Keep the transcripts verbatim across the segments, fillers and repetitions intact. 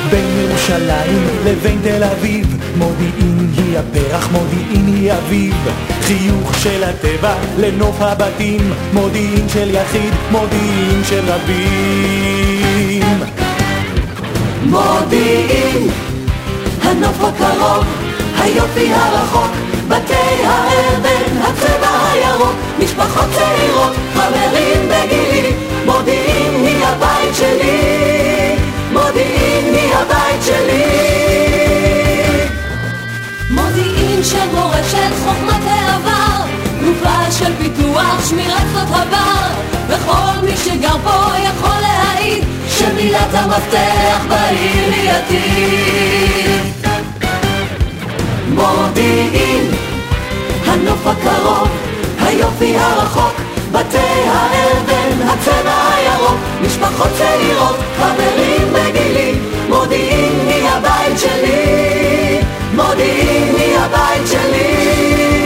בין ירושלים לבין תל אביב. מודיעין היא הפרח, מודיעין היא אביב. חיוך של הטבע לנוף הבתים, מודיעין של יחיד, מודיעין של רבים. מודיעין, הנוף הקרוב, היופי הרחוק, בתי האבן, הצבע הירוק, משפחות צעירות, חברים בגילי. מודיעין היא הבית שלי, מודיעין היא הבית שלי. מודיעין של מורשת, חוכמת העבר, תנופה של פיתוח, שמירת שדות הבר. וכל מי שגר פה יכול להעיד שמילת המפתח בעיר היא עתיד. מודיעין, הנוף הקרוב, היופי הרחוק, בתי האבן, הצבע הירוק, משפחות צעירות, חברים בגילי. מודיעין היא הבית שלי, מודיעין היא הבית שלי.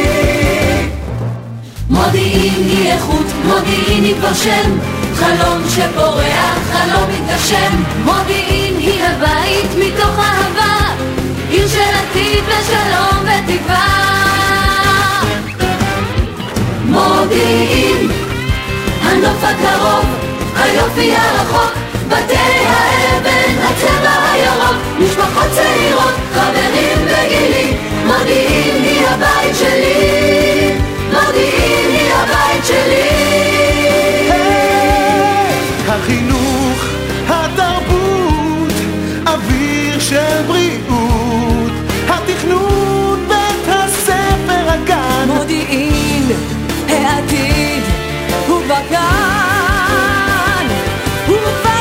מודיעין היא איכות, מודיעין היא כבר שם, חלום שפורח, חלום מתגשם. מודיעין היא הבית מתוך אהבה, עיר של עתיד ושלום ותקווה. מודיעין, הנוף הקרוב, היופי הרחוק, בתי האבן, הצבע הירוק, משפחות צעירות, חברים בגילי. מודיעין היא הבית שלי, מודיעין היא הבית שלי. החינוך, התרבות, אוויר של בריאות, התכנון, בית הספר, הגן. מודיעין, העתיד, הוא בגן, הוא בגן.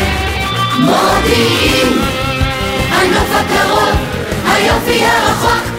מודיעין, הנוף הקרוב, היופי הרחוק,